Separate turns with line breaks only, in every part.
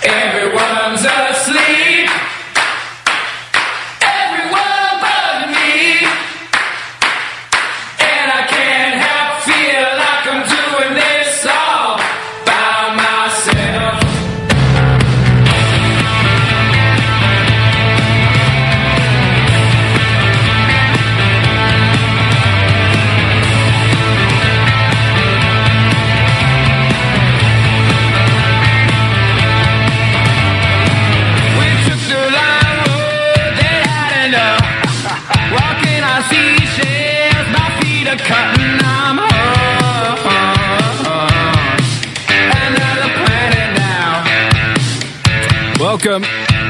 Everyone's asleep. Everyone but me. And I can't help feel like I'm doing this all by myself. We took the long road, they had enough. Walking on seashells, my feet are cutting, I'm home. Another planet now.
Welcome.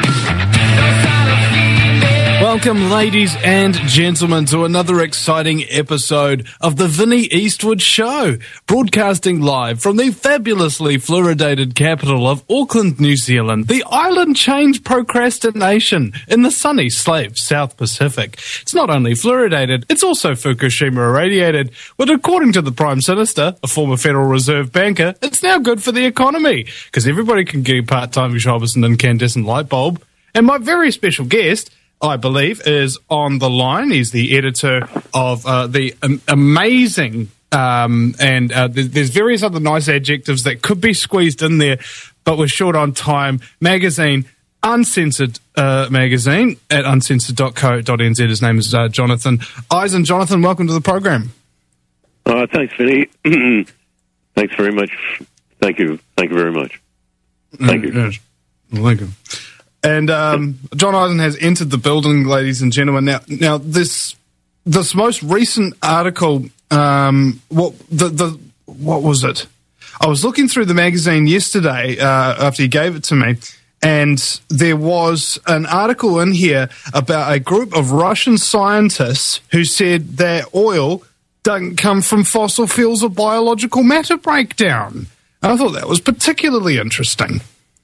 Welcome, ladies and gentlemen, to another exciting episode of the Vinnie Eastwood Show, broadcasting live from the fabulously fluoridated capital of Auckland, New Zealand, the island change procrastination in the sunny Slave South Pacific. It's not only fluoridated, it's also Fukushima irradiated, but according to the Prime Minister, a former Federal Reserve banker, it's now good for the economy, because everybody can get a part-time jobs and incandescent light bulb. And my very special guest, I believe, is on the line. He's the editor of the amazing, there's various other nice adjectives that could be squeezed in there, but we're short on time, magazine, Uncensored magazine at uncensored.co.nz. His name is Jonathan Eisen. Jonathan, welcome to the program.
Thanks, Vinny. Thanks very much. Thank you. Thank you very much. Thank you.
Yes. Welcome. And John Eisen has entered the building, ladies and gentlemen. Now this most recent article, what was it? I was looking through the magazine yesterday after you gave it to me, and there was an article in here about a group of Russian scientists who said that oil doesn't come from fossil fuels or biological matter breakdown. I thought that was particularly interesting.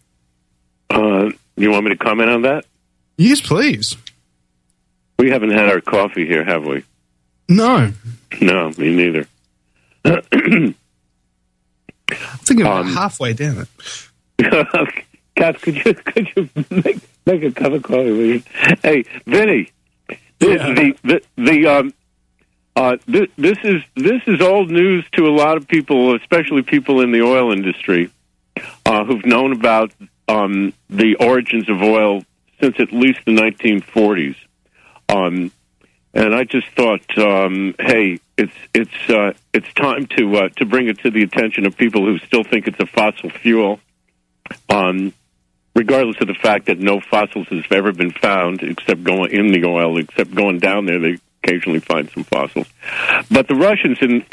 You want me to comment on that?
Yes, please.
We haven't had our coffee here, have we?
No.
No, me neither.
I think I'm halfway down it.
Kath, could you make a cup of coffee, will you? Hey, Vinny, this is old news to a lot of people, especially people in the oil industry, who've known about the origins of oil since at least the 1940s, and I just thought, hey, it's time to bring it to the attention of people who still think it's a fossil fuel, regardless of the fact that no fossils have ever been found except going in the oil, except going down there. They occasionally find some fossils, but the Russians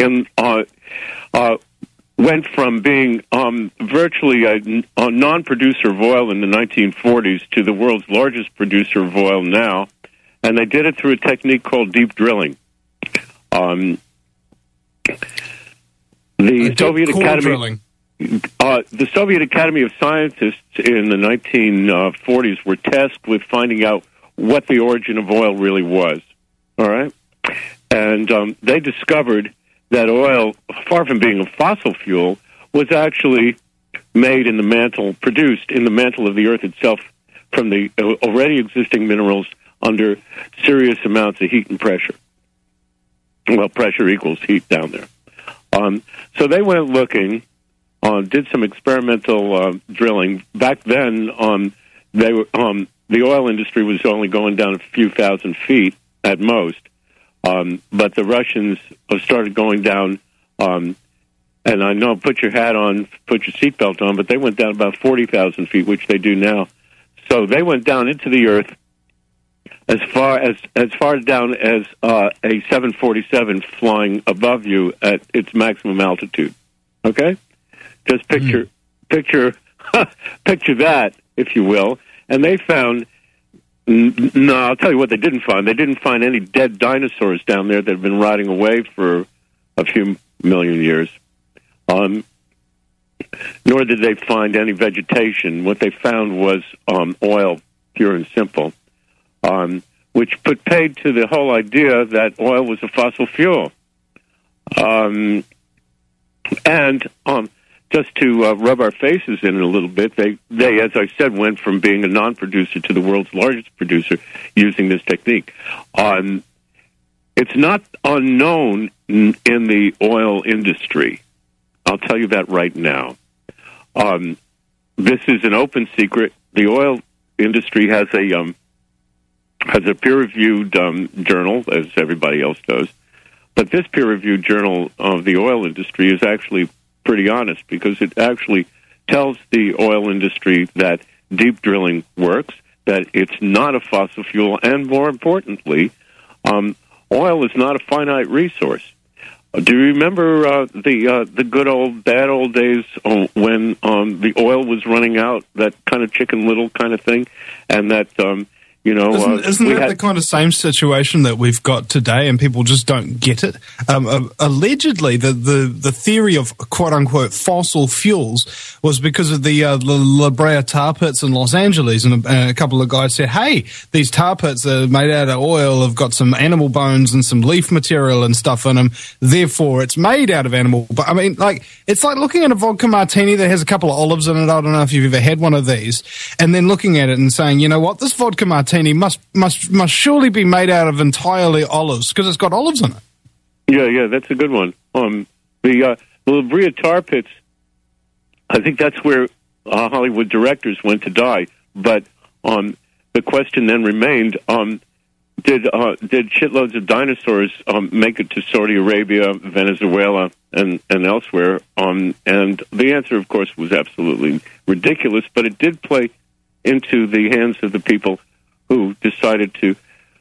went from being virtually a non-producer of oil in the 1940s to the world's largest producer of oil now, and they did it through a technique called deep drilling. The Soviet Academy of Scientists in the 1940s were tasked with finding out what the origin of oil really was. All right, and they discovered that oil, far from being a fossil fuel, was actually made in the mantle, produced in the mantle of the earth itself from the already existing minerals under serious amounts of heat and pressure. Well, pressure equals heat down there. So they went looking, did some experimental drilling. Back then, the oil industry was only going down a few thousand feet at most. But the Russians started going down, and I know, put your hat on, put your seatbelt on, but they went down about 40,000 feet, which they do now. So they went down into the earth as far down as a 747 flying above you at its maximum altitude. Okay? Just picture that, if you will. And they found... No, I'll tell you what they didn't find. They didn't find any dead dinosaurs down there that have been rotting away for a few million years. Nor did they find any vegetation. What they found was oil, pure and simple, which put paid to the whole idea that oil was a fossil fuel. And just to rub our faces in it a little bit, they, as I said, went from being a non-producer to the world's largest producer using this technique. It's not unknown in the oil industry. I'll tell you that right now. This is an open secret. The oil industry has a peer-reviewed journal, as everybody else does. But this peer-reviewed journal of the oil industry is actually pretty honest, because it actually tells the oil industry that deep drilling works, that it's not a fossil fuel, and more importantly, oil is not a finite resource. Do you remember the good old, bad old days when the oil was running out, that kind of Chicken Little kind of thing, and that
Isn't that the kind of same situation that we've got today, and people just don't get it? Allegedly, the theory of quote-unquote fossil fuels was because of the La Brea tar pits in Los Angeles, and a couple of guys said, hey, these tar pits are made out of oil, have got some animal bones and some leaf material and stuff in them, therefore it's made out of animal. But I mean, it's like looking at a vodka martini that has a couple of olives in it. I don't know if you've ever had one of these, and then looking at it and saying, you know what, this vodka martini must surely be made out of entirely olives, because it's got olives in it.
Yeah, that's a good one. The La Brea tar pits, I think that's where Hollywood directors went to die. But the question then remained: did shitloads of dinosaurs make it to Saudi Arabia, Venezuela, and elsewhere? And the answer, of course, was absolutely ridiculous. But it did play into the hands of the people who decided to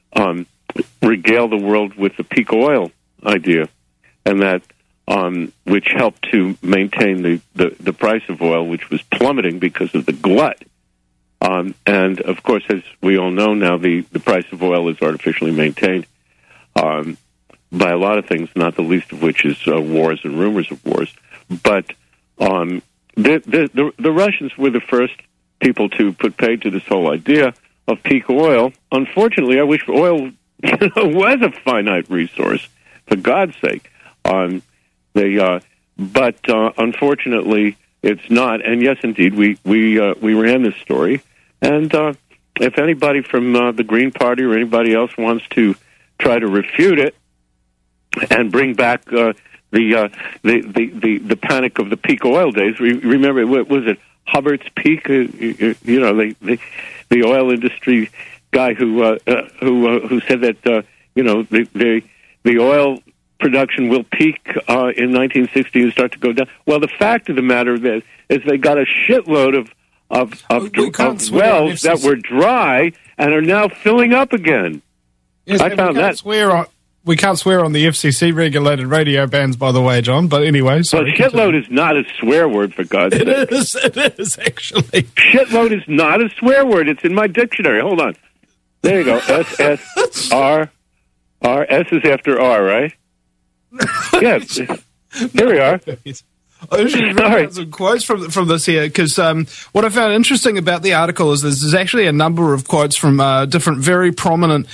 regale the world with the peak oil idea, and that which helped to maintain the price of oil, which was plummeting because of the glut. And, of course, as we all know now, the price of oil is artificially maintained by a lot of things, not the least of which is wars and rumors of wars. But the Russians were the first people to put paid to this whole idea of peak oil. Unfortunately, I wish oil was a finite resource, for God's sake. But unfortunately, it's not. And yes, indeed, we ran this story. And if anybody from the Green Party or anybody else wants to try to refute it and bring back the panic of the peak oil days, remember, what was it? Hubbert's Peak, the oil industry guy who said that the oil production will peak in 1960 and start to go down. Well, the fact of the matter is they got a shitload of wells that were dry and are now filling up again.
Yes, I found that. We can't swear on the FCC-regulated radio bands, by the way, John, but anyway. Sorry,
well, shitload is not a swear word, for God's sake.
It is, actually.
Shitload is not a swear word. It's in my dictionary. Hold on. There you go. S-S-R. S is after R, right? Yes. Here we are.
I should read some quotes from this here, because what I found interesting about the article is there's actually a number of quotes from different very prominent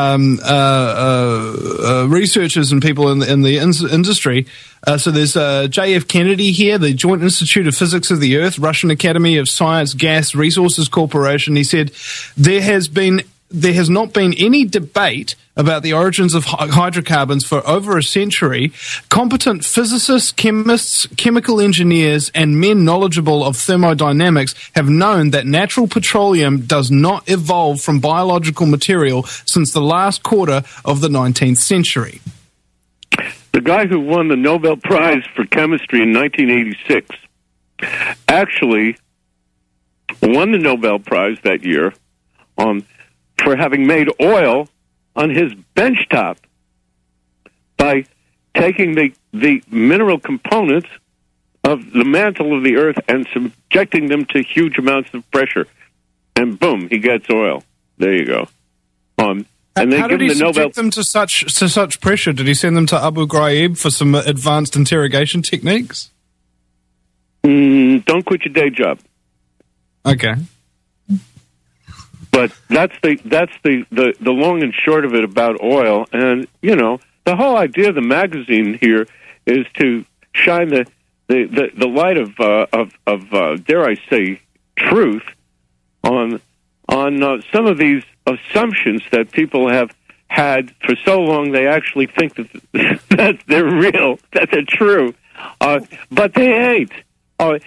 researchers and people in the industry. So there's J.F. Kennedy here, the Joint Institute of Physics of the Earth, Russian Academy of Science Gas Resources Corporation. He said, there has not been any debate about the origins of hydrocarbons for over a century. Competent physicists, chemists, chemical engineers, and men knowledgeable of thermodynamics have known that natural petroleum does not evolve from biological material since the last quarter of the 19th century.
The guy who won the Nobel Prize for Chemistry in 1986 actually won the Nobel Prize that year for having made oil on his benchtop by taking the mineral components of the mantle of the Earth and subjecting them to huge amounts of pressure. And boom, he gets oil. There you go. And they
how did he subject them to such pressure? Did he send them to Abu Ghraib for some advanced interrogation techniques?
Don't quit your day job.
Okay.
But that's the long and short of it about oil. And, the whole idea of the magazine here is to shine the the light of dare I say truth on some of these assumptions that people have had for so long. They actually think that they're real, that they're true, but they ain't. And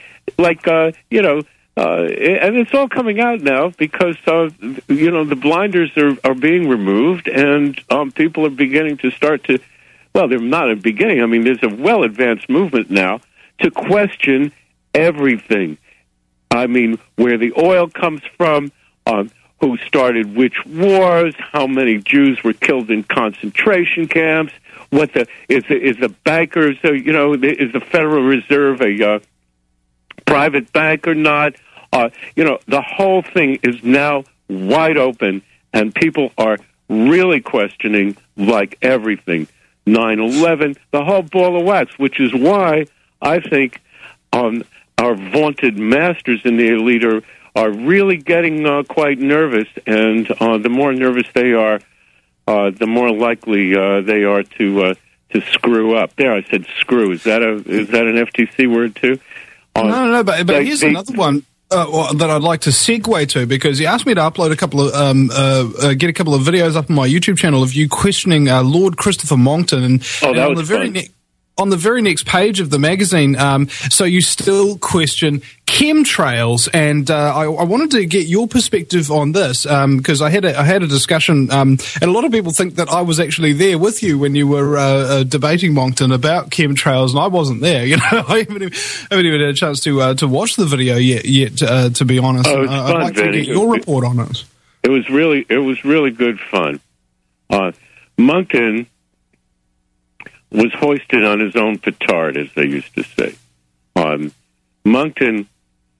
it's all coming out now because the blinders are being removed, and people are beginning to start to. Well, they're not at the beginning. I mean, there's a well-advanced movement now to question everything. I mean, where the oil comes from, who started which wars, how many Jews were killed in concentration camps, what is the bankers, is the Federal Reserve a private bank or not? The whole thing is now wide open, and people are really questioning like everything. 9/11, the whole ball of wax, which is why I think our vaunted masters in the elite are really getting quite nervous, and the more nervous they are, the more likely they are to screw up. There, I said screw. Is that an FTC word too?
No, but here's another one. That I'd like to segue to, because you asked me to upload a couple of get a couple of videos up on my YouTube channel of you questioning Lord Christopher Monckton, and
that
on
was
on the very next page of the magazine, so you still question chemtrails, and I wanted to get your perspective on this, because I had a discussion, and a lot of people think that I was actually there with you when you were debating Monckton about chemtrails, and I wasn't there. I haven't even had a chance to watch the video yet. To be honest,
I'd
like to get your report on it.
It was really good fun. Monckton was hoisted on his own petard, as they used to say. Monckton,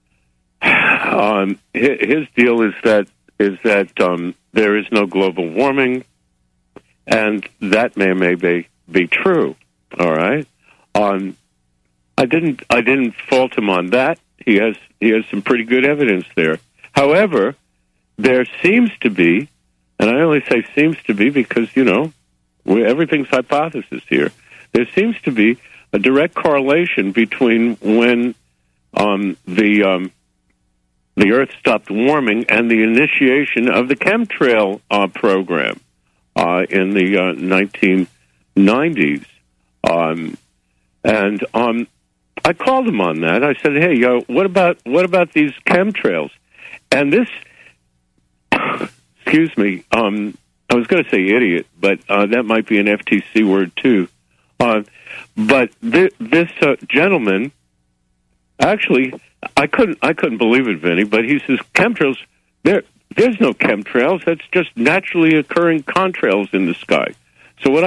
his deal is that there is no global warming, and that may be true. All right, I didn't fault him on that. He has some pretty good evidence there. However, there seems to be, and I only say seems to be because everything's hypothesis here. There seems to be a direct correlation between when the Earth stopped warming and the initiation of the chemtrail program in the 1990s. And I called him on that. I said, "Hey, what about these chemtrails?" And this, excuse me, I was going to say idiot, but that might be an FTC word too. But this gentleman, actually, I couldn't believe it, Vinny. But he says chemtrails. There's no chemtrails. That's just naturally occurring contrails in the sky. So what I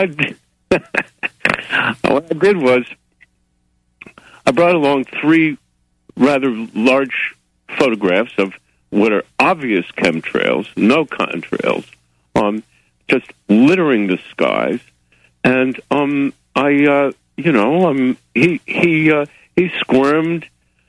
did was I brought along 3 rather large photographs of what are obvious chemtrails, no contrails, just littering the skies, and he squirmed,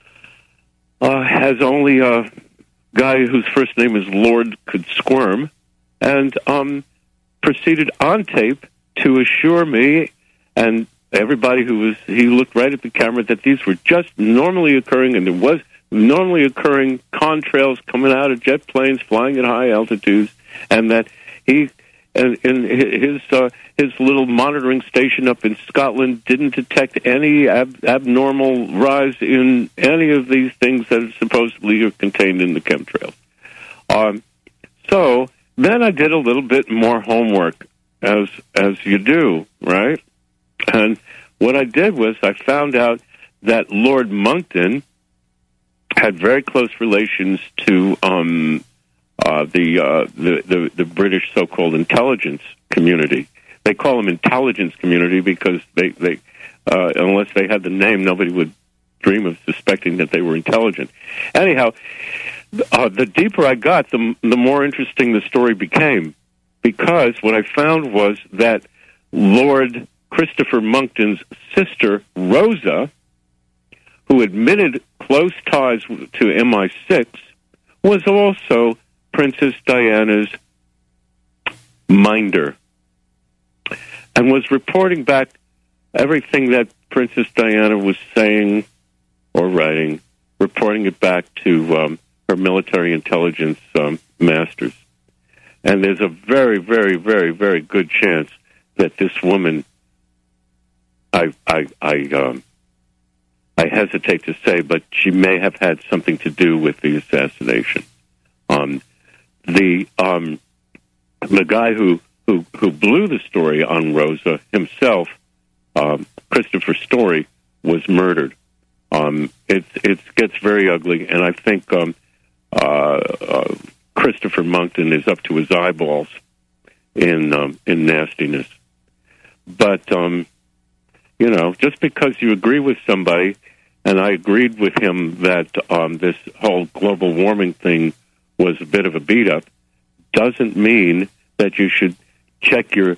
as only a guy whose first name is Lord could squirm, and proceeded on tape to assure me and everybody he looked right at the camera that these were just normally occurring, and there was normally occurring contrails coming out of jet planes flying at high altitudes, and that he and his little monitoring station up in Scotland didn't detect any abnormal rise in any of these things that supposedly are contained in the chemtrails. So then I did a little bit more homework, as you do, right? And what I did was I found out that Lord Monckton had very close relations to the British so-called intelligence community. They call them intelligence community because they unless they had the name, nobody would dream of suspecting that they were intelligent. Anyhow, the deeper I got, the more interesting the story became, because what I found was that Lord Christopher Monckton's sister, Rosa, who admitted close ties to MI6, was also Princess Diana's minder, and was reporting back everything that Princess Diana was saying or writing, reporting it back to her military intelligence masters. And there's a very, very, very, very good chance that this woman, I hesitate to say, but she may have had something to do with the assassination. The guy who blew the story on Rosa himself, Christopher Story, was murdered. It gets very ugly, and I think Christopher Monckton is up to his eyeballs in nastiness. But just because you agree with somebody, and I agreed with him that this whole global warming thing was a bit of a beat up, doesn't mean that you should check your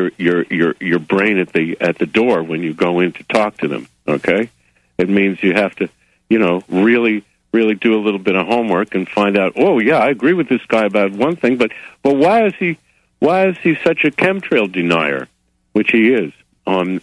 brain at the door when you go in to talk to them. Okay, it means you have to, really do a little bit of homework and find out. Oh yeah, I agree with this guy about one thing, but why is he such a chemtrail denier, which he is? And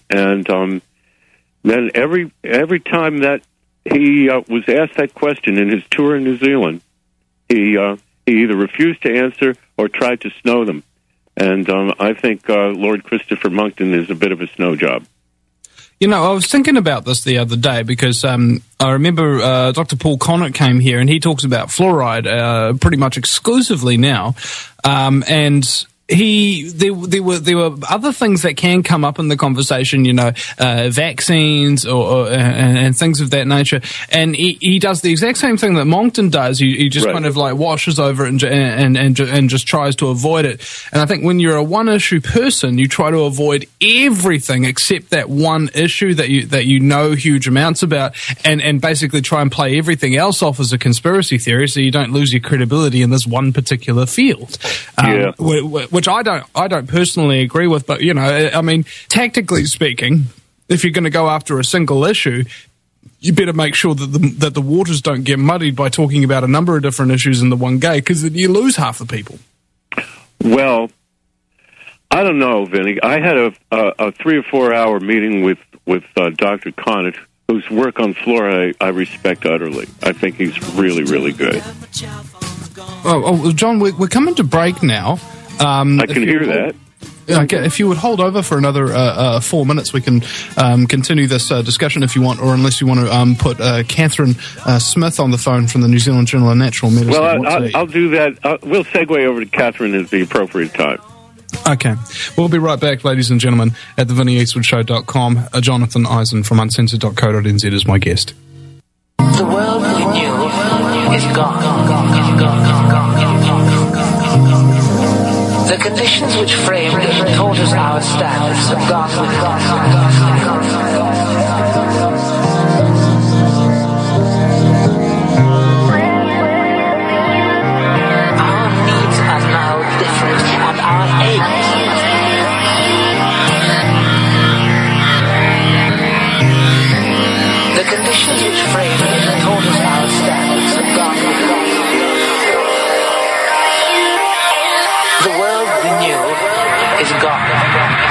then every time that he was asked that question in his tour in New Zealand, he either refused to answer or tried to snow them. And I think Lord Christopher Monckton is a bit of a snow job.
I was thinking about this the other day because I remember Dr. Paul Connick came here and he talks about fluoride pretty much exclusively now. And there were other things that can come up in the conversation, vaccines and things of that nature. And he does the exact same thing that Monckton does. He just kind of like washes over it and just tries to avoid it. And I think when you're a one issue person, you try to avoid everything except that one issue that you know huge amounts about, and basically try and play everything else off as a conspiracy theory, so you don't lose your credibility in this one particular field. Which I don't personally agree with, but tactically speaking, if you're going to go after a single issue, you better make sure that the waters don't get muddied by talking about a number of different issues in the one go, because then you lose half the people.
Well, I don't know, Vinny. I had a 3 or 4 hour meeting with Dr. Connick, whose work on flora I respect utterly. I think he's really, really good.
Oh, John, we're coming to break now.
I can hear that.
Okay, if you would hold over for another 4 minutes, we can continue this discussion if you want, or unless you want to put Catherine Smith on the phone from the New Zealand Journal of Natural Medicine.
Well, I'll do that. We'll segue over to Catherine at the appropriate time.
Okay. We'll be right back, ladies and gentlemen, at the VinnyEastwoodShow.com. Jonathan Eisen from uncensored.co.nz is my guest.
The world we knew is gone. The conditions which framed and taught us our standards have gone with us. Our needs are now different, and our aims. The conditions which framed and taught us our standards have gone with us. The world we knew is gone.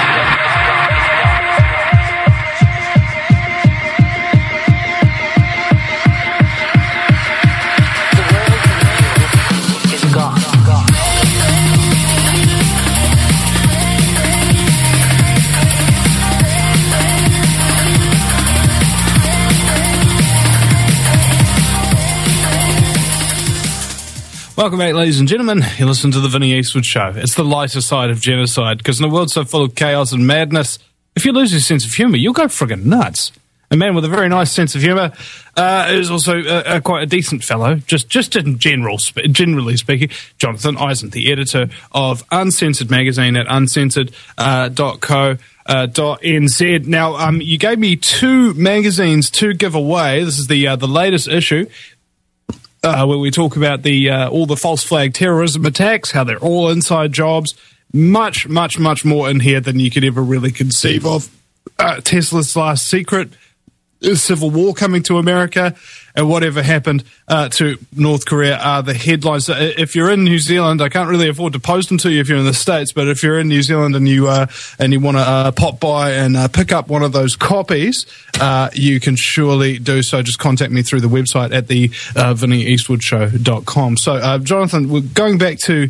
Welcome back, ladies and gentlemen. You listen to the Vinny Eastwood Show. It's the lighter side of genocide, because in a world so full of chaos and madness, if you lose your sense of humour, you'll go friggin' nuts. A man with a very nice sense of humour is also quite a decent fellow, just in generally speaking. Jonathan Eisen, the editor of Uncensored magazine at uncensored.co.nz. Now, you gave me 2 magazines to give away. This is the latest issue. Where we talk about all the false flag terrorism attacks, how they're all inside jobs, much, much, much more in here than you could ever really conceive of. Tesla's last secret, civil war coming to America, and whatever happened to North Korea are the headlines. So if you're in New Zealand, I can't really afford to post them to you if you're in the States, but if you're in New Zealand and you want to pop by and pick up one of those copies, you can surely do so. Just contact me through the website at the VinnyEastwoodshow.com. So, Jonathan, we're going back to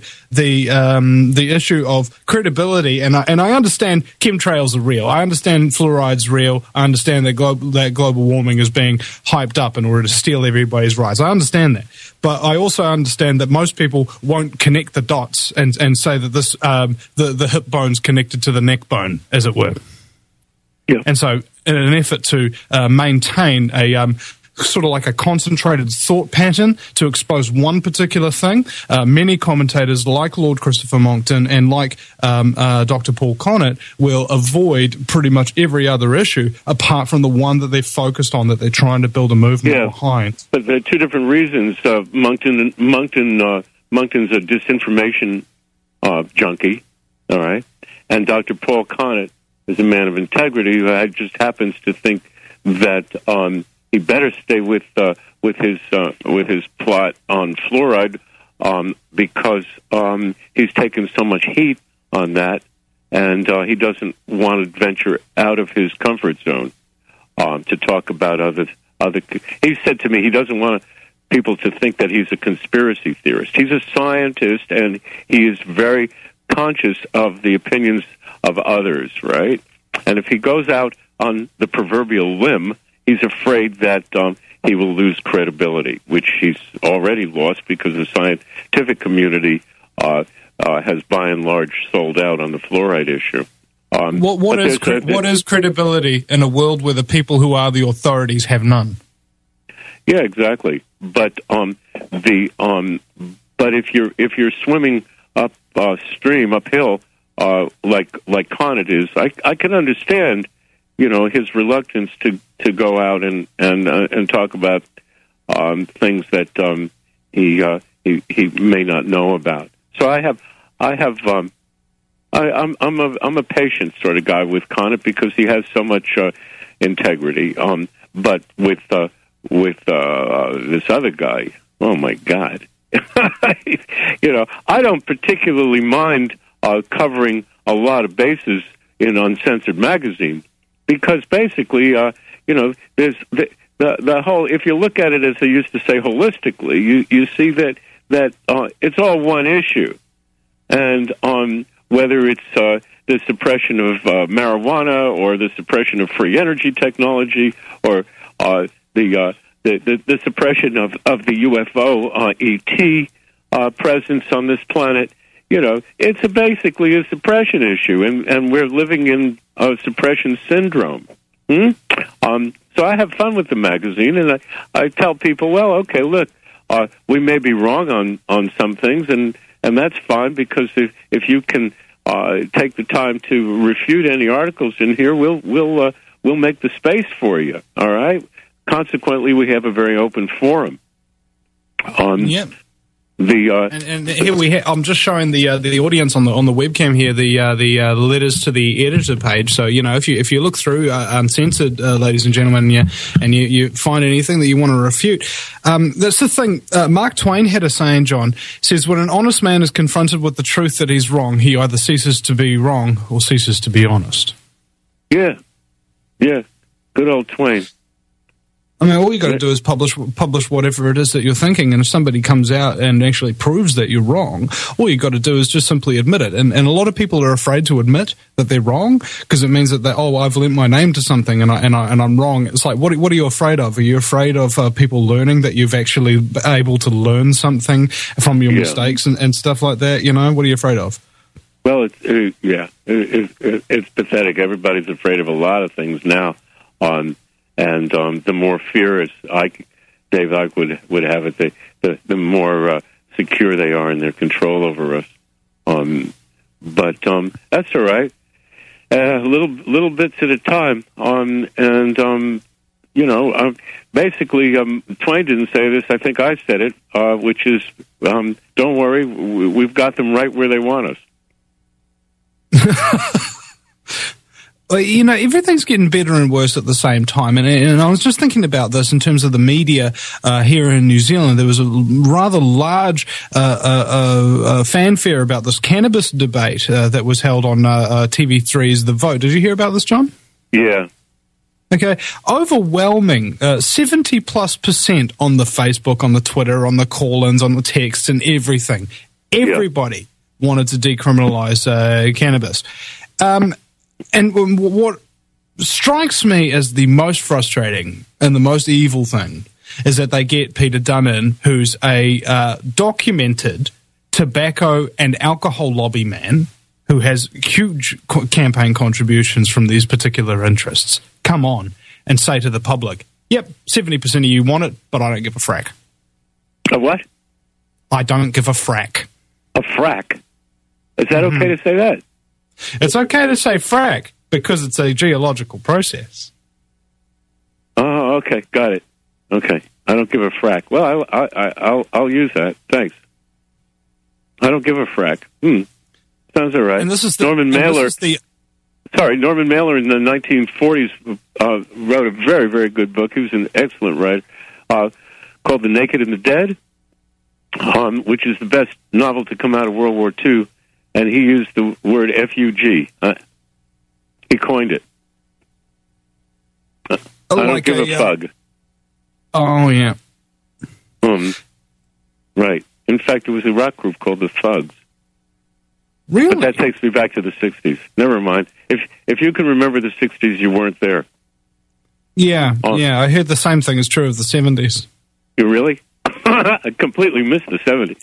the issue of credibility, and I understand chemtrails are real. I understand fluoride's real. I understand that global warming is being hyped up in order to steal everybody's rights. I understand that. But I also understand that most people won't connect the dots and say that this the hip bone's connected to the neck bone, as it were.
Yeah.
And so in an effort to maintain a sort of like a concentrated thought pattern to expose one particular thing, many commentators like Lord Christopher Monckton and like Dr. Paul Connett will avoid pretty much every other issue apart from the one that they're focused on, that they're trying to build a movement behind.
But there are two different reasons. Monckton's a disinformation junkie, all right? And Dr. Paul Connett is a man of integrity who just happens to think that he better stay with his plot on fluoride because he's taken so much heat on that, and he doesn't want to venture out of his comfort zone to talk about other. He said to me he doesn't want people to think that he's a conspiracy theorist. He's a scientist, and he is very conscious of the opinions of others, right? And if he goes out on the proverbial limb, he's afraid that he will lose credibility, which he's already lost because the scientific community has by and large sold out on the fluoride issue.
What is credibility in a world where the people who are the authorities have none?
Yeah, exactly. But but if you're swimming uphill like Connett is, I can understand, his reluctance to go out and talk about things that he may not know about. So I'm a patient sort of guy with Connett because he has so much integrity. But with this other guy, oh my God, I don't particularly mind covering a lot of bases in Uncensored magazine. Because basically, there's the whole. If you look at it as they used to say holistically, you see that it's all one issue, and whether it's the suppression of marijuana or the suppression of free energy technology or the suppression of the UFO ET presence on this planet. It's basically a suppression issue, and we're living in a suppression syndrome. So I have fun with the magazine, and I tell people, well, okay, look, we may be wrong on some things, and that's fine, because if you can take the time to refute any articles in here, we'll make the space for you, all right? Consequently, we have a very open forum.
Yep. And here I'm just showing the audience on the webcam here the letters to the editor page. So if you look through Uncensored, ladies and gentlemen, and you find anything that you want to refute, that's the thing. Mark Twain had a saying. John says, when an honest man is confronted with the truth that he's wrong, he either ceases to be wrong or ceases to be honest.
Yeah, good old Twain.
I mean, all you got to do is publish whatever it is that you're thinking, and if somebody comes out and actually proves that you're wrong, all you got to do is just simply admit it. And a lot of people are afraid to admit that they're wrong because it means that I've lent my name to something and I'm wrong. It's like, what are you afraid of? Are you afraid of people learning that you've actually been able to learn something from your mistakes and stuff like that? What are you afraid of?
Well, it's pathetic. Everybody's afraid of a lot of things now. And the more fear Dave Icke would have it, the more secure they are in their control over us. But that's all right. Little bits at a time. Basically, Twain didn't say this. I think I said it, which is, don't worry, we've got them right where they want us.
Well, everything's getting better and worse at the same time. And I was just thinking about this in terms of the media here in New Zealand. There was a rather large fanfare about this cannabis debate that was held on TV3's The Vote. Did you hear about this, John?
Yeah.
Okay, overwhelming, 70+% on the Facebook, on the Twitter, on the call-ins, on the texts and everything. Everybody wanted to decriminalize cannabis. And what strikes me as the most frustrating and the most evil thing is that they get Peter Dunnan, who's a documented tobacco and alcohol lobby man who has huge campaign contributions from these particular interests, come on and say to the public, yep, 70% of you want it, but I don't give a frack.
A what?
I don't give a frack.
A frack? Is that okay to say that?
It's okay to say frack because it's a geological process.
Oh, okay, got it. Okay, I don't give a frack. Well, I'll use that. Thanks. I don't give a frack. Sounds all right.
And this is
Norman Mailer. Norman Mailer in the 1940s wrote a very, very good book. He was an excellent writer called The Naked and the Dead, which is the best novel to come out of World War II. And he used the word F-U-G. He coined it. I don't give a fug.
Oh, yeah.
Right. In fact, it was a rock group called the Thugs.
Really?
But that takes me back to the 60s. Never mind. If you can remember the 60s, you weren't there.
Yeah, I heard the same thing is true of the 70s.
You really? I completely missed the 70s.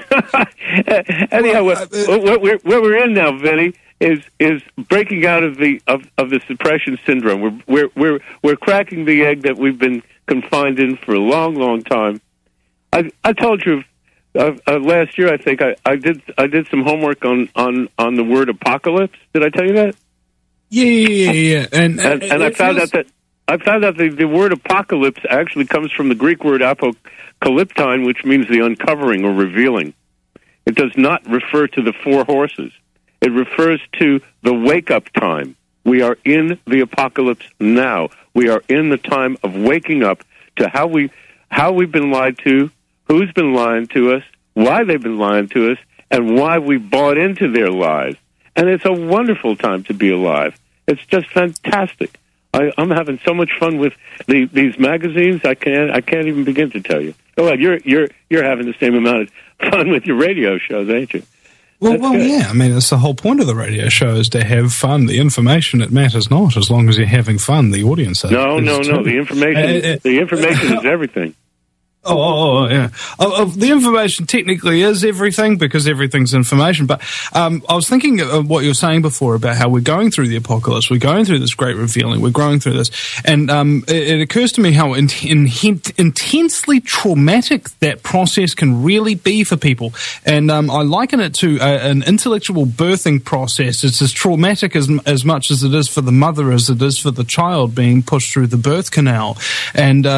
Anyhow, what we're in now, Vinny, is breaking out of the suppression syndrome. We're cracking the egg that we've been confined in for a long, long time. I told you last year. I think I did some homework on the word apocalypse. Did I tell you that?
Yeah. And
I found out that the word apocalypse actually comes from the Greek word apocalyptine, which means the uncovering or revealing. It does not refer to the four horses. It refers to the wake-up time. We are in the apocalypse now. We are in the time of waking up to how we've been lied to, who's been lying to us, why they've been lying to us, and why we bought into their lies. And it's a wonderful time to be alive. It's just fantastic. I'm having so much fun with these magazines. I can't even begin to tell you. Oh, you're having the same amount of fun with your radio shows, ain't you?
Well, yeah. I mean, it's the whole point of the radio show is to have fun. The information, it matters not. As long as you're having fun, the audience.
No. The information is everything.
Oh, yeah. The information technically is everything because everything's information. But I was thinking of what you were saying before about how we're going through the apocalypse. We're going through this great revealing. We're going through this. And it occurs to me how intensely traumatic that process can really be for people. And I liken it to an intellectual birthing process. It's as traumatic as much as it is for the mother as it is for the child being pushed through the birth canal. And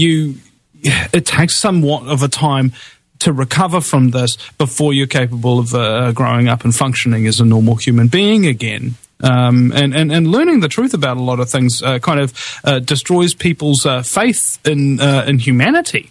it takes somewhat of a time to recover from this before you're capable of growing up and functioning as a normal human being again. And learning the truth about a lot of things kind of destroys people's faith in humanity.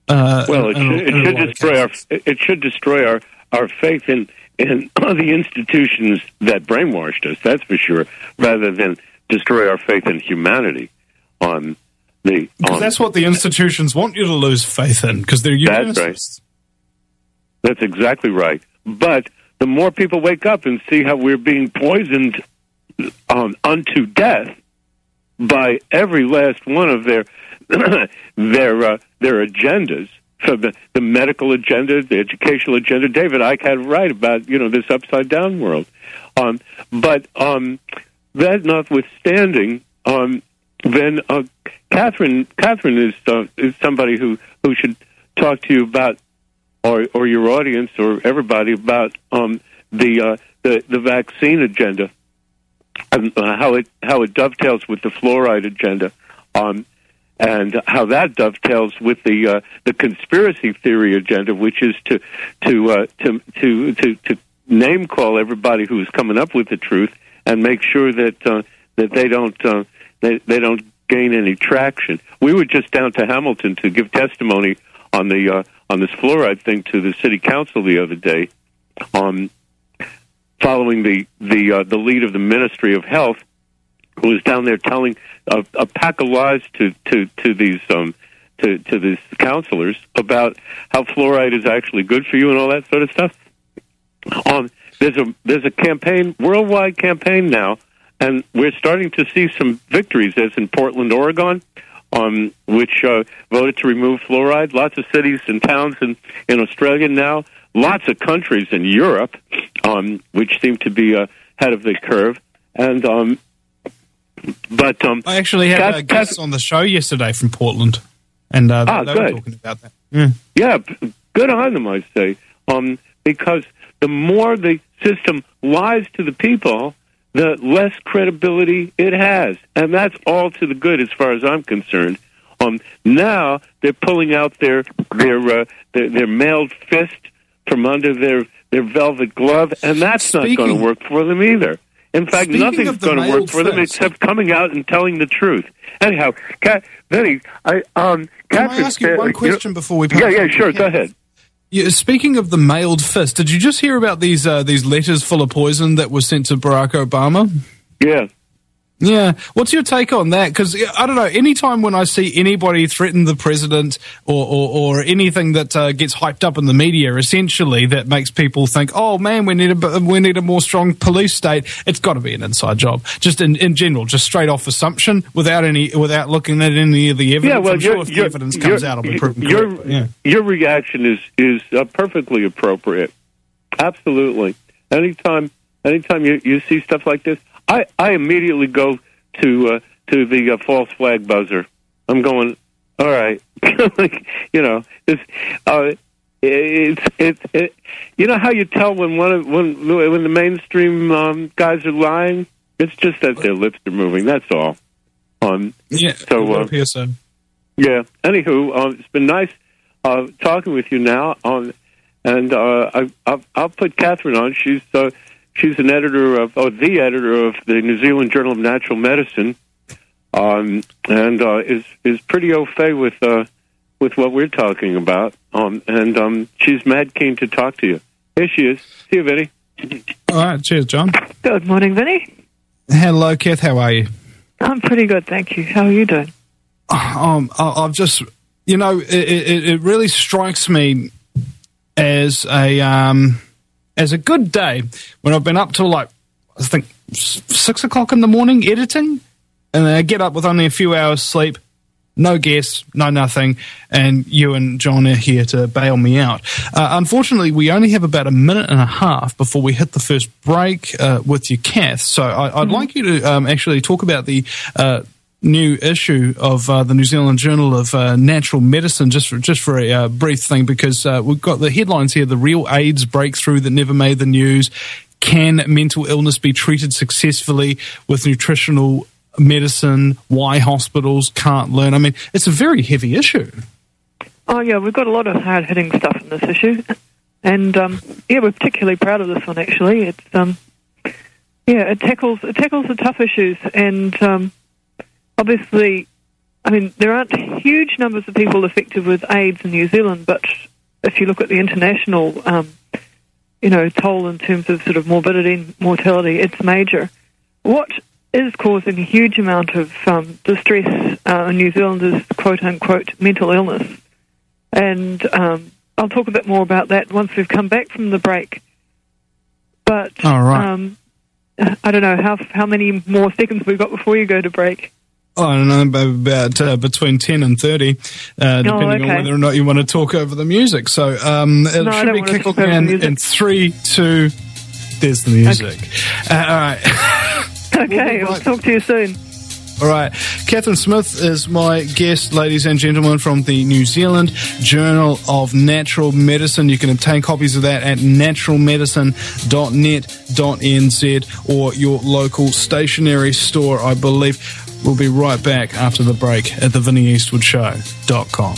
It should destroy our faith in the institutions that brainwashed us. That's for sure. Rather than destroy our faith in humanity. Because
that's what the institutions want you to lose faith in, because they're eugenicists.
That's right. That's exactly right. But the more people wake up and see how we're being poisoned unto death by every last one of their agendas, so the medical agenda, the educational agenda. David Icke had it right about this upside down world. But that notwithstanding, then Catherine is somebody who should talk to you about, or your audience or everybody about the vaccine agenda and how it dovetails with the fluoride agenda, and how that dovetails with the conspiracy theory agenda, which is to name call everybody who's coming up with the truth and make sure that that they don't gain any traction. We were just down to Hamilton to give testimony on this fluoride thing to the city council the other day, following the lead of the Ministry of Health, who was down there telling a pack of lies to these counselors about how fluoride is actually good for you and all that sort of stuff. There's a campaign, worldwide campaign now, and we're starting to see some victories, as in Portland, Oregon, which voted to remove fluoride. Lots of cities and towns in Australia now. Lots of countries in Europe, which seem to be ahead of the curve. And
I actually had a guest on the show yesterday from Portland, and they were talking about that.
Yeah, good on them, I say, because the more the system lies to the people, the less credibility it has, and that's all to the good as far as I'm concerned. Now they're pulling out their mailed fist from under their velvet glove, and that's not going to work for them either. In fact, nothing's going to work for them except coming out and telling the truth. Anyhow, Vinny,
can I ask you one question before we pass?
Yeah, sure, go ahead.
Yeah, speaking of the mailed fist, did you just hear about these letters full of poison that were sent to Barack Obama?
Yeah.
Yeah. What's your take on that? Because, I don't know, anytime when I see anybody threaten the president or anything that gets hyped up in the media, essentially, that makes people think, oh, man, we need a more strong police state, it's got to be an inside job. Just in general, just straight off assumption, without looking at any of the evidence. Yeah, well, I'm sure if the evidence comes out, it'll be proven correct.
Your reaction is perfectly appropriate. Absolutely. Anytime you see stuff like this, I immediately go to the false flag buzzer. I'm going, all right, it's you know how you tell when when the mainstream guys are lying? It's just that their lips are moving. That's all. Yeah. Anywho, it's been nice talking with you now. And I'll put Catherine on. She's an editor of the editor of the New Zealand Journal of Natural Medicine, and is pretty au fait with what we're talking about. And she's mad keen to talk to you. Here she is. See you, Vinny.
All right. Cheers, John.
Good morning, Vinny.
Hello, Kath. How are you?
I'm pretty good, thank you. How are you doing?
I've just, it really strikes me as a good day when I've been up till I think 6 o'clock in the morning editing, and then I get up with only a few hours sleep, no guests, no nothing, and you and John are here to bail me out. Unfortunately, we only have about a minute and a half before we hit the first break with you, Kath. So I'd like you to actually talk about the new issue of the New Zealand Journal of Natural Medicine, just for a brief thing, because we've got the headlines here: the real AIDS breakthrough that never made the news. Can mental illness be treated successfully with nutritional medicine? Why hospitals can't learn? I mean, it's a very heavy issue.
Oh yeah, we've got a lot of hard-hitting stuff in this issue, and we're particularly proud of this one. Actually, it's it tackles the tough issues, and obviously, I mean, there aren't huge numbers of people affected with AIDS in New Zealand, but if you look at the international, toll in terms of sort of morbidity and mortality, it's major. What is causing a huge amount of distress in New Zealand is quote-unquote mental illness. And I'll talk a bit more about that once we've come back from the break. But
all right.
I don't know how many more seconds we've got before you go to break.
I don't know, about between 10 and 30, depending on whether or not you want to talk over the music. So it should be kicking in 3, 2, there's the music.
Okay,
all right.
Okay, I'll talk to you soon.
All right. Catherine Smith is my guest, ladies and gentlemen, from the New Zealand Journal of Natural Medicine. You can obtain copies of that at naturalmedicine.net.nz or your local stationery store, I believe. We'll be right back after the break at thevinnieeastwoodshow.com.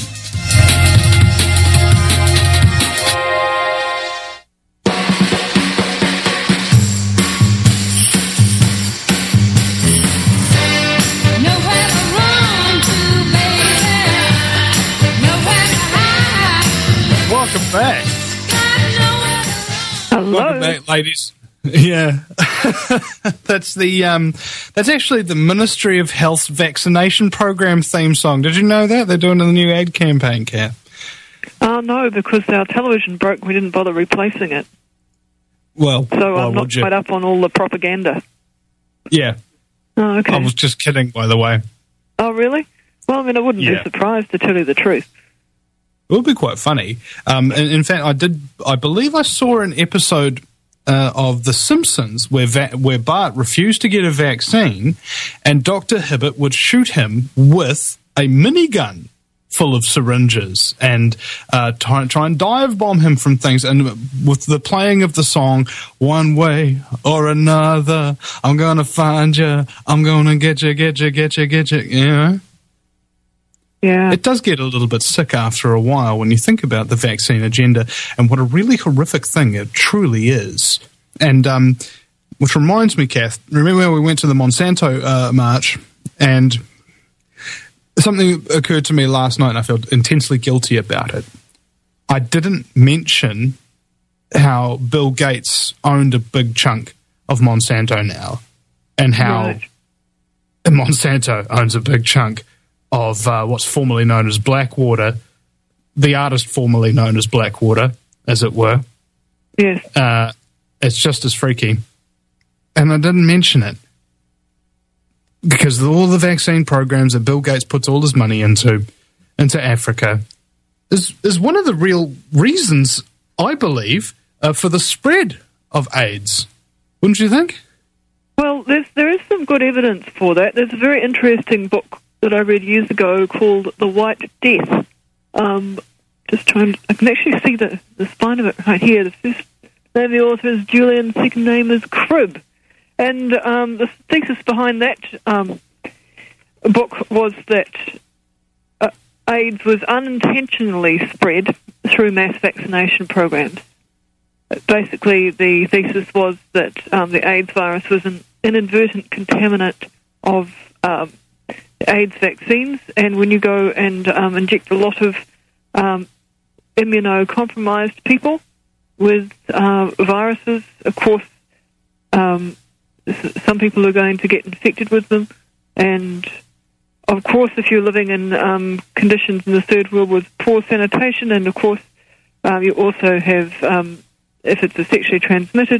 Welcome back.
Hello.
Welcome back, ladies. Yeah. That's actually the Ministry of Health's vaccination program theme song. Did you know that? They're doing a new ad campaign, Kat.
No, because our television broke. We didn't bother replacing it.
Well,
So
why
I'm not
would you?
quite up on all the propaganda.
Yeah.
Oh, okay.
I was just kidding, by the way.
Oh, really? Well, I mean, I wouldn't
Yeah.
be surprised, to tell you the truth.
It would be quite funny. In fact, I believe I saw an episode of The Simpsons where Bart refused to get a vaccine and Dr. Hibbert would shoot him with a minigun full of syringes and try and dive bomb him from things. And with the playing of the song, One Way or Another, I'm going to find you, I'm going to get you, you know?
Yeah.
It does get a little bit sick after a while when you think about the vaccine agenda and what a really horrific thing it truly is. And which reminds me, Kath, remember when we went to the Monsanto march and something occurred to me last night and I felt intensely guilty about it. I didn't mention how Bill Gates owned a big chunk of Monsanto now and how
Right.
Monsanto owns a big chunk of what's formerly known as Blackwater, the artist formerly known as Blackwater, as it were.
Yes.
It's just as freaky. And I didn't mention it because all the vaccine programs that Bill Gates puts all his money into Africa is one of the real reasons, I believe, for the spread of AIDS. Wouldn't you think?
Well, there is some good evidence for that. There's a very interesting book that I read years ago called The White Death. I can actually see the spine of it right here. The first name of the author is Julian, second name is Cribb. And the thesis behind that book was that AIDS was unintentionally spread through mass vaccination programs. Basically, the thesis was that the AIDS virus was an inadvertent contaminant of AIDS vaccines, and when you go and inject a lot of immunocompromised people with viruses, of course, some people are going to get infected with them, and of course, if you're living in conditions in the third world with poor sanitation, and of course, you also have, if it's a sexually transmitted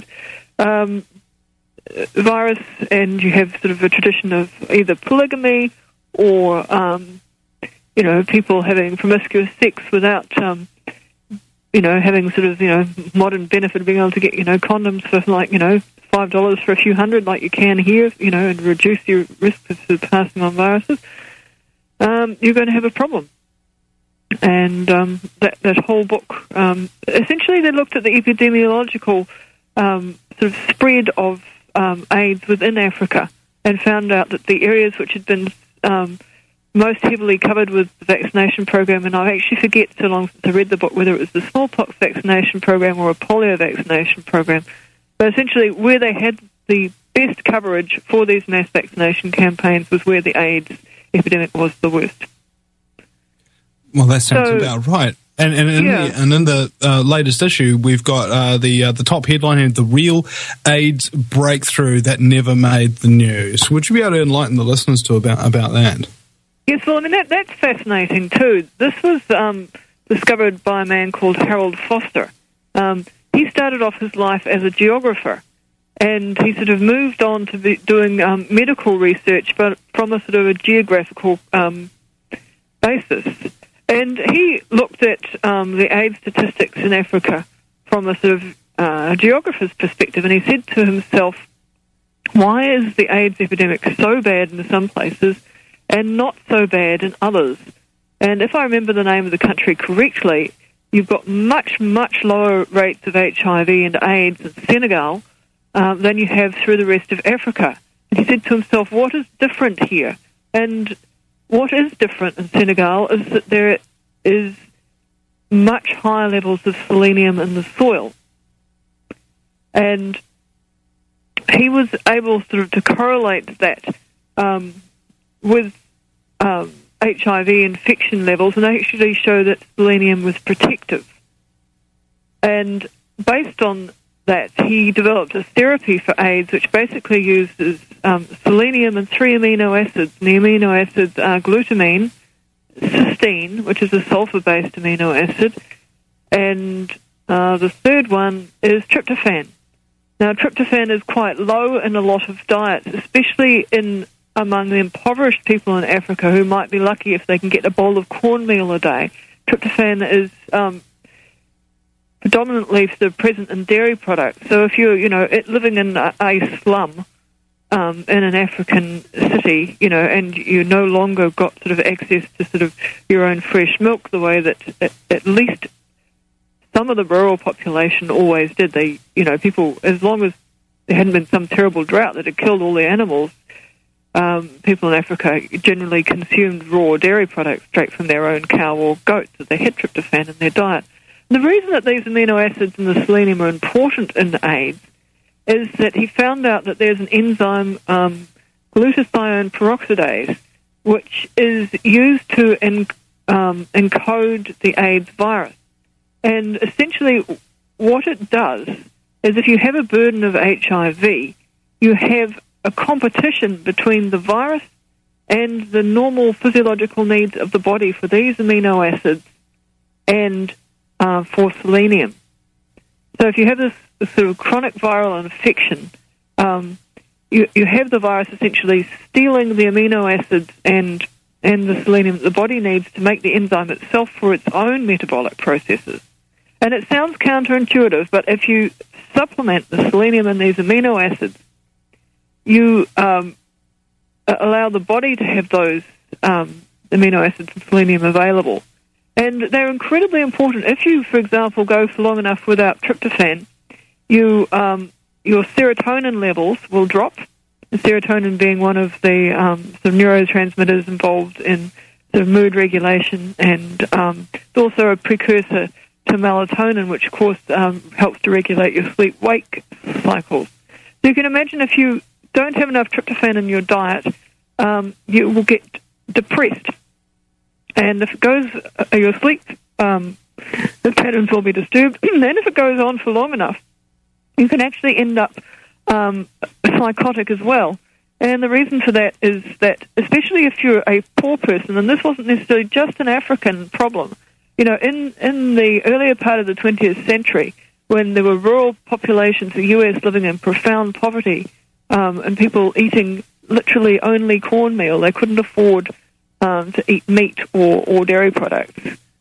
virus, and you have sort of a tradition of either polygamy or, people having promiscuous sex without, having sort of, modern benefit of being able to get, condoms for like, $5 for a few hundred like you can here, and reduce your risk of passing on viruses, you're going to have a problem. And that whole book, essentially they looked at the epidemiological sort of spread of AIDS within Africa and found out that the areas which had been most heavily covered with the vaccination program, and I actually forget so long since I read the book whether it was the smallpox vaccination program or a polio vaccination program, but essentially where they had the best coverage for these mass vaccination campaigns was where the AIDS epidemic was the worst.
Well, that sounds about right. And in the latest issue, we've got the top headline here, the real AIDS breakthrough that never made the news. Would you be able to enlighten the listeners about that?
Yes, well, I mean, that's fascinating too. This was discovered by a man called Harold Foster. He started off his life as a geographer, and he sort of moved on to be doing medical research, but from a sort of a geographical basis. And he looked at the AIDS statistics in Africa from a sort of geographer's perspective, and he said to himself, why is the AIDS epidemic so bad in some places and not so bad in others? And if I remember the name of the country correctly, you've got much, much lower rates of HIV and AIDS in Senegal than you have through the rest of Africa. And he said to himself, what is different here? And what is different in Senegal is that there is much higher levels of selenium in the soil. And he was able sort of to correlate that with HIV infection levels and actually show that selenium was protective And based on that, he developed a therapy for AIDS, which basically uses selenium and 3 amino acids. And the amino acids are glutamine, cysteine, which is a sulfur-based amino acid, and the third one is tryptophan. Now, tryptophan is quite low in a lot of diets, especially among the impoverished people in Africa who might be lucky if they can get a bowl of cornmeal a day. Tryptophan is predominantly sort of present in dairy products. So if you're, living in a slum in an African city, and you no longer got sort of access to sort of your own fresh milk the way that at least some of the rural population always did. They, people, as long as there hadn't been some terrible drought that had killed all the animals, people in Africa generally consumed raw dairy products straight from their own cow or goat, so they had tryptophan in their diet. And the reason that these amino acids and the selenium are important in AIDS is that he found out that there's an enzyme, glutathione peroxidase, which is used to encode the AIDS virus. And essentially what it does is if you have a burden of HIV, you have a competition between the virus and the normal physiological needs of the body for these amino acids and for selenium. So if you have this sort of chronic viral infection, you have the virus essentially stealing the amino acids and the selenium that the body needs to make the enzyme itself for its own metabolic processes. And it sounds counterintuitive, but if you supplement the selenium and these amino acids, you allow the body to have those amino acids and selenium available. And they're incredibly important. If you, for example, go for long enough without tryptophan, your serotonin levels will drop, the serotonin being one of the sort of neurotransmitters involved in sort of mood regulation, and it's also a precursor to melatonin, which of course helps to regulate your sleep-wake cycles. So you can imagine if you don't have enough tryptophan in your diet, you will get depressed. And if it goes, your sleep the patterns will be disturbed. And then if it goes on for long enough, you can actually end up psychotic as well. And the reason for that is that, especially if you're a poor person, and this wasn't necessarily just an African problem, in the earlier part of the 20th century, when there were rural populations in the U.S. living in profound poverty, and people eating literally only cornmeal, they couldn't afford to eat meat or dairy products,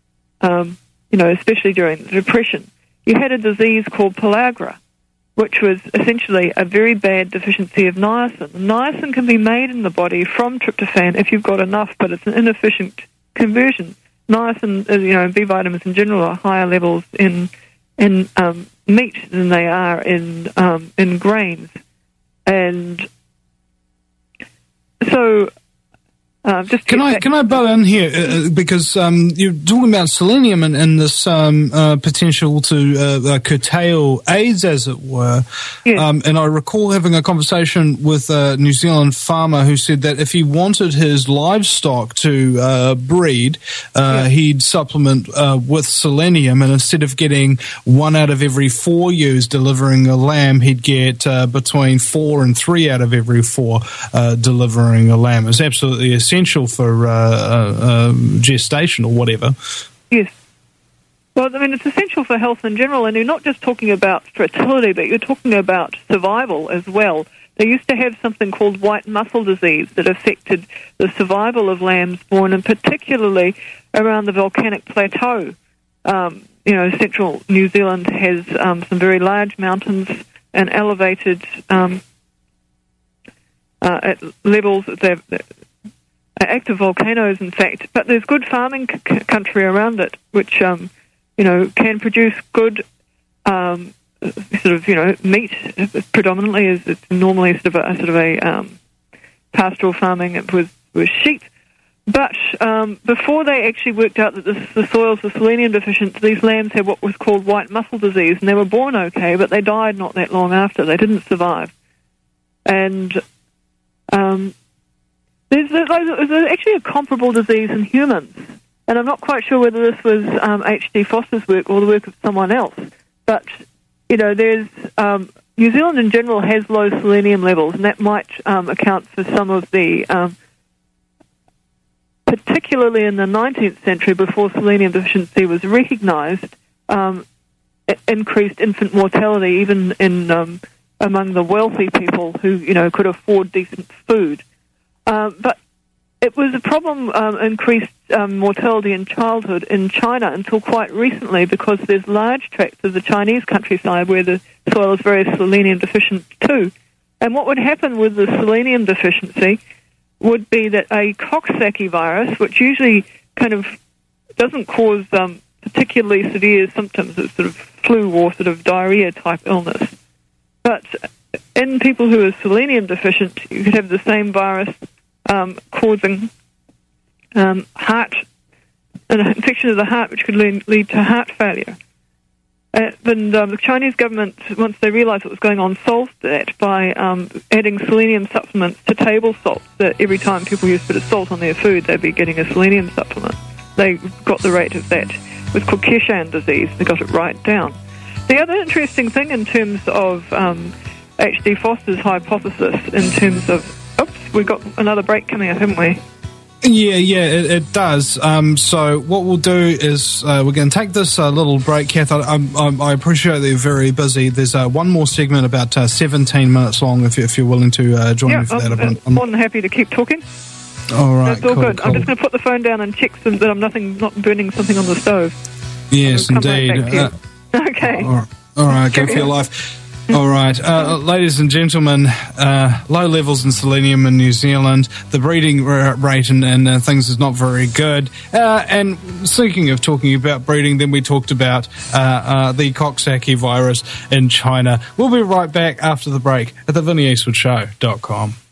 especially during the Depression. You had a disease called pellagra, which was essentially a very bad deficiency of niacin. Niacin can be made in the body from tryptophan if you've got enough, but it's an inefficient conversion. Niacin, and B vitamins in general, are higher levels in meat than they are in grains, and so.
Can I butt in here because you're talking about selenium and this potential to curtail AIDS, as it were. Yes. And I recall having a conversation with a New Zealand farmer who said that if he wanted his livestock to breed, he'd supplement with selenium, and instead of getting 1 out of every 4 ewes delivering a lamb, he'd get between 4 and 3 out of every 4 delivering a lamb. It's absolutely essential for gestation or whatever. Yes.
Well, it's essential for health in general, and you're not just talking about fertility, but you're talking about survival as well. They used to have something called white mussel disease that affected the survival of lambs born, and particularly around the volcanic plateau. Central New Zealand has some very large mountains and elevated at levels. They're active volcanoes, in fact, but there's good farming country around it, which can produce good meat. Predominantly, it's normally sort of a pastoral farming with sheep. But before they actually worked out that the soils were selenium deficient, these lambs had what was called white mussel disease, and they were born okay, but they died not that long after. They didn't survive, and there's actually a comparable disease in humans, and I'm not quite sure whether this was H.D. Foster's work or the work of someone else, but there's New Zealand in general has low selenium levels, and that might account for some of the, particularly in the 19th century, before selenium deficiency was recognised, increased infant mortality even in among the wealthy people who could afford decent food. But it was a problem, increased mortality in childhood in China until quite recently, because there's large tracts of the Chinese countryside where the soil is very selenium deficient too. And what would happen with the selenium deficiency would be that a Coxsackie virus, which usually kind of doesn't cause particularly severe symptoms, it's sort of flu or sort of diarrhea type illness. But in people who are selenium deficient, you could have the same virus causing an infection of the heart, which could lead to heart failure. And the Chinese government, once they realised what was going on, solved that by adding selenium supplements to table salt. That every time people used a bit of salt on their food, they'd be getting a selenium supplement. They got the rate of that. It was called Keshan disease. They got it right down. The other interesting thing in terms of H.D. Foster's hypothesis, in terms of... Oops, we've got another break coming up, haven't we?
Yeah, it does. So what we'll do is we're going to take this little break, Kath. I appreciate that you're very busy. There's one more segment about 17 minutes long, if you're willing to join me for that.
I'm more than happy to keep talking.
All right,
That's all good.
Cool.
I'm just going to put the phone down and check that I'm not burning something on the stove.
Yes, indeed.
Right, okay.
All right, go for your life. All right, ladies and gentlemen, low levels in selenium in New Zealand, the breeding rate and things is not very good. And speaking of talking about breeding, then we talked about the Coxsackie virus in China. We'll be right back after the break at theVinnieEastwoodShow.com.